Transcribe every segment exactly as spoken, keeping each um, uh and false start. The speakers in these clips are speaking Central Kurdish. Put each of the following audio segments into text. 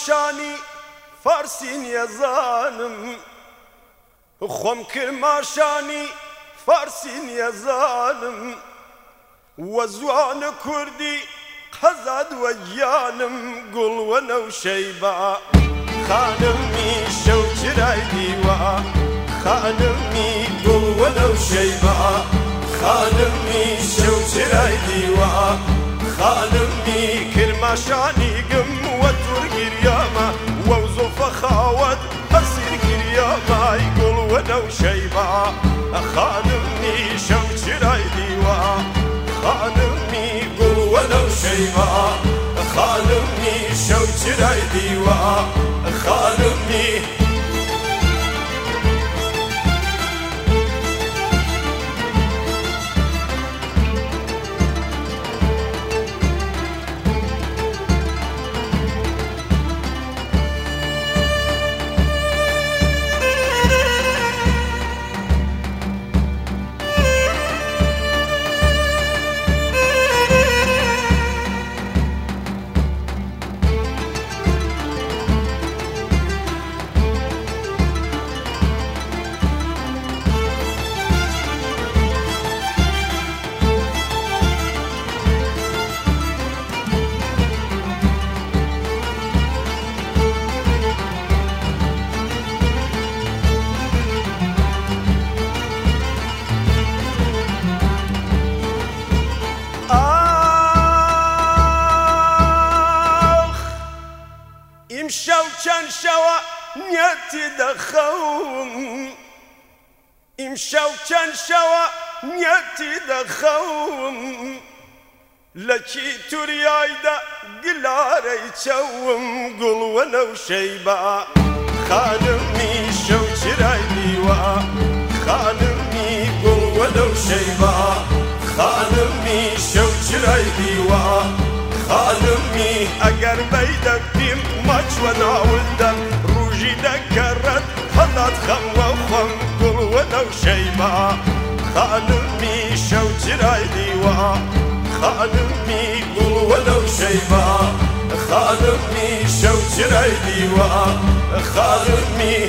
ماشانی فارسی نیەزانم خۆم کرد ماشانی فارسی نیەزانم وە زوانە کوردی قەزاد وە گیانم گوڵوە نەوشەیبە خانمی شەو چرای دیوە خانمی گوڵوە نەوشەیبە خانمی شەو چرای دیوە خانمی کرماشانی گم وە تورگیریامە وە زۆفە خاوەت ئەسیر گریامای گوڵوە نەوشەیبە خانمی شەو چرای دیوە خانمی گوڵوە نەوشەیبە خانمی شەو چرای دیوە خانمی ئیمشەو چەند شەوە نیەتی دەخەوم ئیمشەو چەند شەوە نیەتی دەخەوم لە چی توریایدا گلارەی چەوم گوڵوە نەوشەیبە خانمی شەو چرای دیوە خانمی گوڵوە نەوشەیبە خانمی شەو چرای دیوە خانمی ئەگەر بەی دەبتیم ماچوە ناولدەم ڕوژی دەگەڕێت هەڵات خەموە خۆم گوڵوە نەوشەیبە خانمی شەو چرای دیوە خانمی گوڵوە نەوشەیبە خانمی شەو چرای دیوە خانمی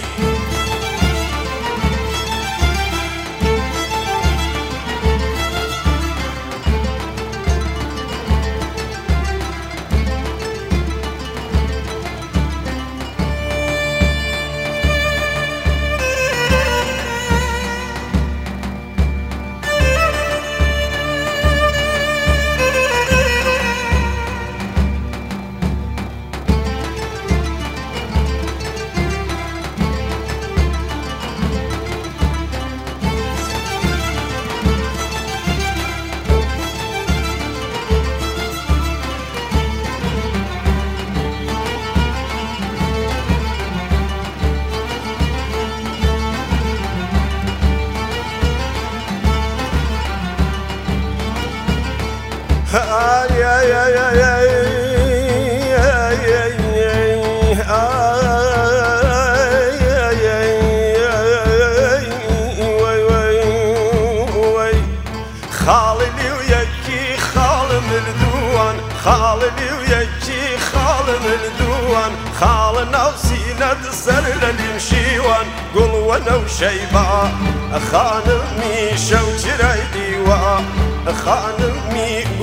Ay ay ay ay ay خالي وياكي خال مردوان خالي وياكي خال مردوان خالنا وسينة سر للمشيوان قلوة نوشيبة خانمي شو جراي ديوان خانمي